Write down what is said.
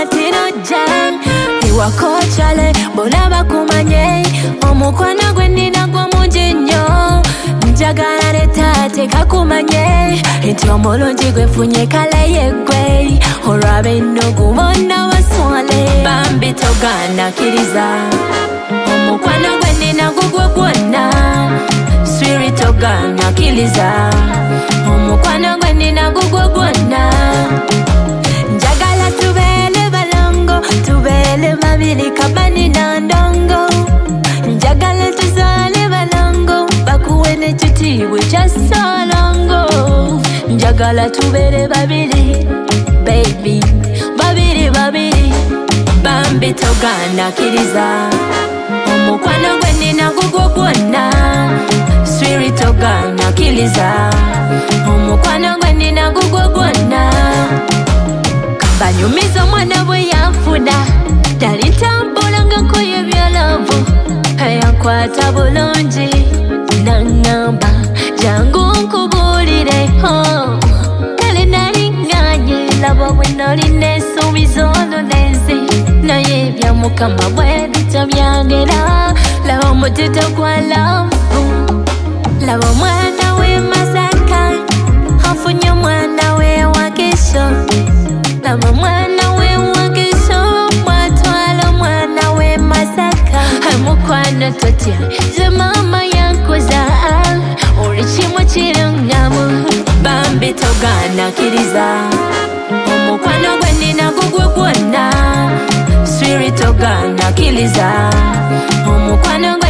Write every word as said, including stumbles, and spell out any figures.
tinoja iwako chale bona bakumanye omukwano gwe nina gw'omungi nnyo njagala leta tekakumanye nti omulungi gwefunye kale yeggwe olwaba ennugu bonna baswale bambi togaana kkiriza omukwano gwe nina gugwe gwonna swiri togaana kkiriza omukwano gwe nina gugwe gwonna njagala tubeere balongo tubeere babiri kabani na ndongo njagala tuzaale balongo bakuwe n'ekitiibwa ekya solongo njagala tubeere babiri baby babiri babiri bambi togaana kkiriza omukwano gwe nina gugwe gwonna swiri togaana kkiriza omukwano gwe nina gugwe gwonna banyumiza omwana bwe yanfuna tali ntambulangako yebyalavu eyankwata bulungi naŋŋamba jangu nkubuulireho kale nalinganye laba bwe nali neesuubiza olunenzi naye ebya mukama bwe bitabyagera laba omutito gwa lavu laba omwana we Masaka afunye omwana we Wakiso laba omwana we Wakiso mwatwala omwana we Masaka mukwano totya ze mama yankoza oli kimu kirungamu bambi togaana kkiriza omukwano gwe nina gugwe gwonna swiri togaana kkiriza omukwano gwe